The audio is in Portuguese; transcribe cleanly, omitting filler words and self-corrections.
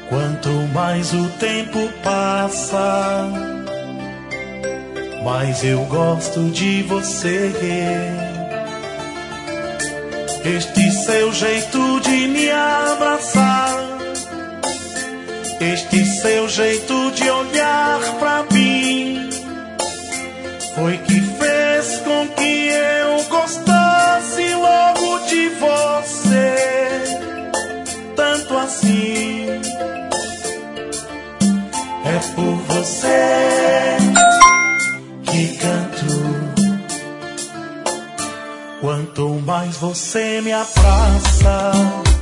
Quanto mais o tempo passa, mais eu gosto de você. Este seu jeito de me abraçar, este seu jeito de olhar pra mim, foi que fez com que eu gostasse logo de você. Tanto assim, é por você que canto. Quanto mais você me abraça,